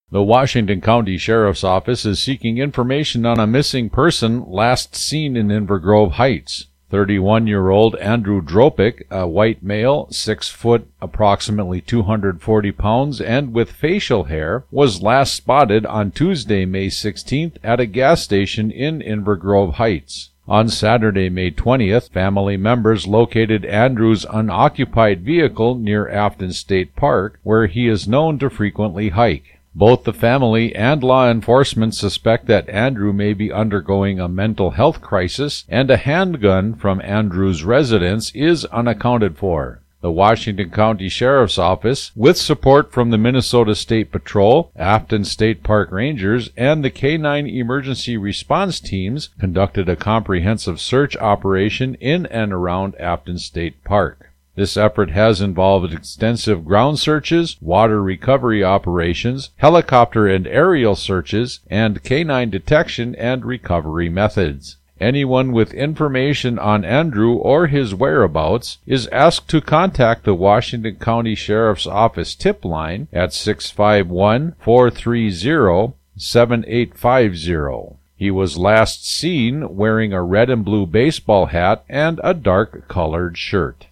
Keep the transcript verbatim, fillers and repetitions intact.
The Washington County Sheriff's Office is seeking information on a missing person last seen in Inver Grove Heights. thirty-one-year-old Andrew Dropic, a white male, six foot, approximately two hundred forty pounds, and with facial hair, was last spotted on Tuesday, May sixteenth, at a gas station in Inver Grove Heights. On Saturday, May twentieth, family members located Andrew's unoccupied vehicle near Afton State Park, where he is known to frequently hike. Both the family and law enforcement suspect that Andrew may be undergoing a mental health crisis, and a handgun from Andrew's residence is unaccounted for. The Washington County Sheriff's Office, with support from the Minnesota State Patrol, Afton State Park Rangers, and the K nine emergency response teams, conducted a comprehensive search operation in and around Afton State Park. This effort has involved extensive ground searches, water recovery operations, helicopter and aerial searches, and K nine detection and recovery methods. Anyone with information on Andrew or his whereabouts is asked to contact the Washington County Sheriff's Office tip line at six five one, four three zero, seven eight five zero. He was last seen wearing a red and blue baseball hat and a dark-colored shirt.